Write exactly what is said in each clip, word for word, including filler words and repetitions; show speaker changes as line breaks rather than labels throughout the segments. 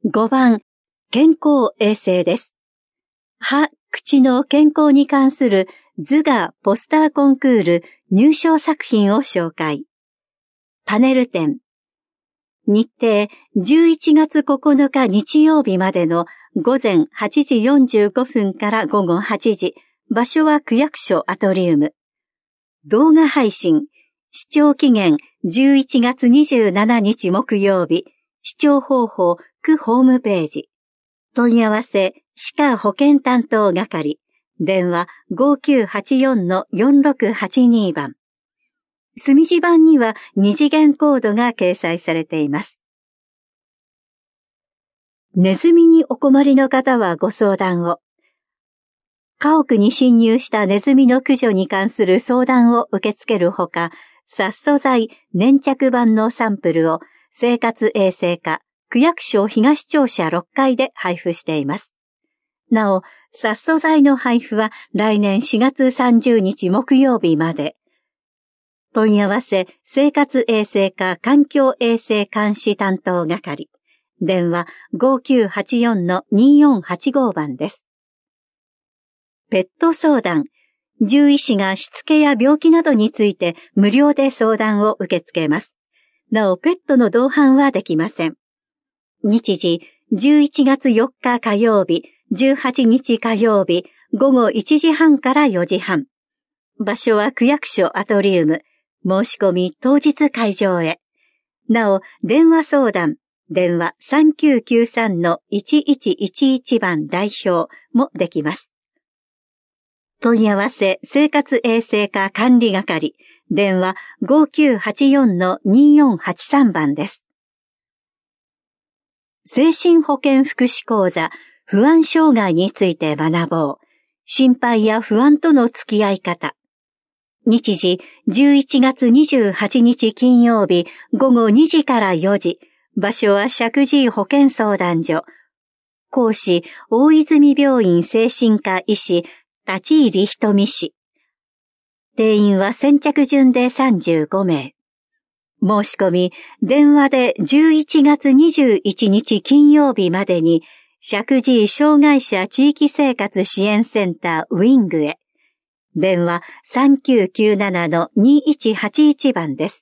ごばん、健康衛生です。歯、口の健康に関する図画ポスターコンクール入賞作品を紹介。パネル展。日程じゅういちがつここのか日曜日までのごぜんはちじよんじゅうごふんからごごはちじ。場所は区役所アトリウム。動画配信。視聴期限じゅういちがつにじゅうしちにち木曜日。視聴方法区ホームページ。問い合わせ歯科保健担当係。電話 ごきゅうはちよんのよんろくはちに 番。墨字版には二次元コードが掲載されています。ネズミにお困りの方はご相談を。家屋に侵入したネズミの駆除に関する相談を受け付けるほか、殺素剤粘着板のサンプルを生活衛生課区役所東庁舎ろっかいで配布しています。なお、殺素剤の配布は来年しがつさんじゅうにち木曜日まで。問い合わせ生活衛生課環境衛生監視担当係。電話 ごきゅうはちよんのによんはちご 番です。ペット相談。獣医師がしつけや病気などについて無料で相談を受け付けます。なお、ペットの同伴はできません。日時、じゅういちがつよっか火曜日、じゅうはちにち火曜日、ごごいちじはんからよじはん。場所は区役所アトリウム。申し込み当日会場へ。なお、電話相談。電話 さんきゅうきゅうさんのいちいちいちいち 番代表もできます。問い合わせ生活衛生課管理係。電話 ごきゅうはちよんのによんはちさん 番です。精神保健福祉講座不安障害について学ぼう。心配や不安との付き合い方。日時じゅういちがつにじゅうはちにち金曜日ごごにじからよじ。場所は石神井保健相談所。講師大泉病院精神科医師立入瞳氏。定員は先着順でさんじゅうごめい。申し込み、電話でじゅういちがつにじゅういちにち金曜日までに、石神井障害者地域生活支援センターウィングへ。電話 さんきゅうきゅうななのにいちはちいち 番です。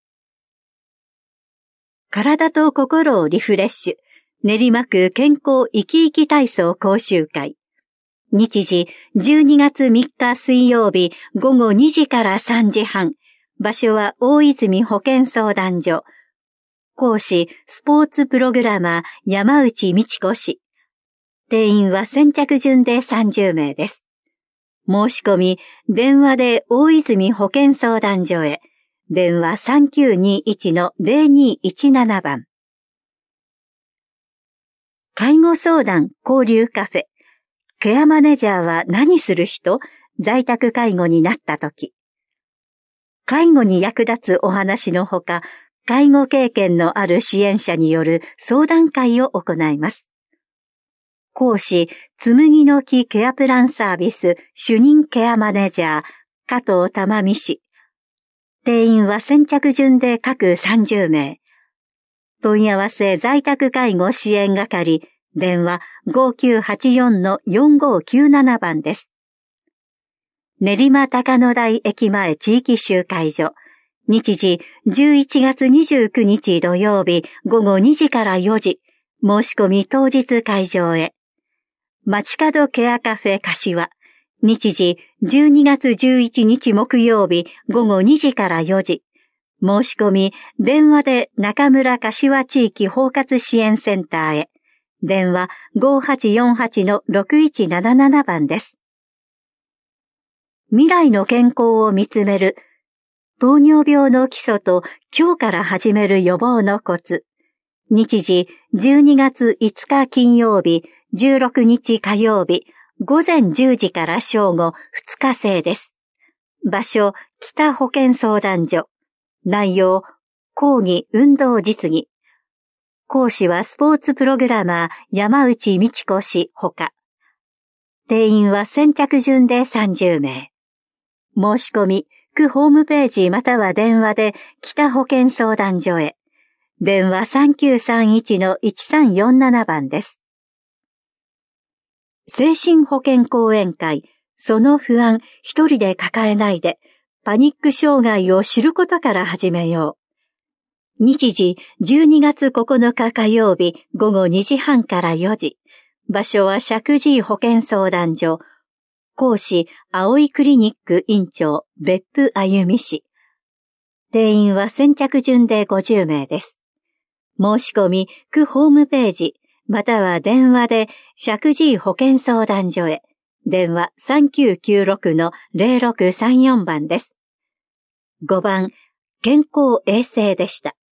体と心をリフレッシュ。練馬区健康生き生き体操講習会。日時じゅうにがつみっか水曜日ごごにじからさんじはん。場所は大泉保健相談所。講師スポーツプログラマー山内美智子氏。定員は先着順でさんじゅうめいです。申し込み、電話で大泉保健相談所へ。電話 さんきゅうにいちのぜろにいちなな 番。介護相談交流カフェ。ケアマネジャーは何する人？在宅介護になったとき。介護に役立つお話のほか、介護経験のある支援者による相談会を行います。講師、紬の木ケアプランサービス主任ケアマネジャー、加藤珠美氏。定員は先着順で各さんじゅうめい。問い合わせ在宅介護支援係、電話 ごきゅうはちよんのよんごきゅうなな 番です。練馬高野台駅前地域集会所。日時じゅういちがつにじゅうくにち土曜日ごごにじからよじ。申し込み当日会場へ。街角ケアカフェ柏。日時じゅうにがつじゅういちにち木曜日ごごにじからよじ。申し込み電話で中村柏地域包括支援センターへ。電話 ごはちよんはちのろくいちなななな 番です。未来の健康を見つめる。糖尿病の基礎と今日から始める予防のコツ。日時じゅうにがついつか金曜日、じゅうろくにち火曜日、ごぜんじゅうじから正午ふつか制です。場所、北保健相談所。内容、講義運動実技。講師はスポーツプログラマー山内美智子氏ほか。定員は先着順でさんじゅうめい。申し込み、区ホームページまたは電話で北保健相談所へ。 電話 さんきゅうさんいちのいちさんよんなな 番です。精神保健講演会、その不安一人で抱えないで、パニック障害を知ることから始めよう。日時じゅうにがつここのか火曜日ごごにじはんからよじ。場所は石神井保健相談所。講師、葵クリニック院長、別府あゆみ氏。定員は先着順でごじゅうめいです。申し込み、区ホームページ、または電話で石神井保健相談所へ。電話 さんきゅうきゅうろくのゼロろくさんよん 番です。ごばん、健康衛生でした。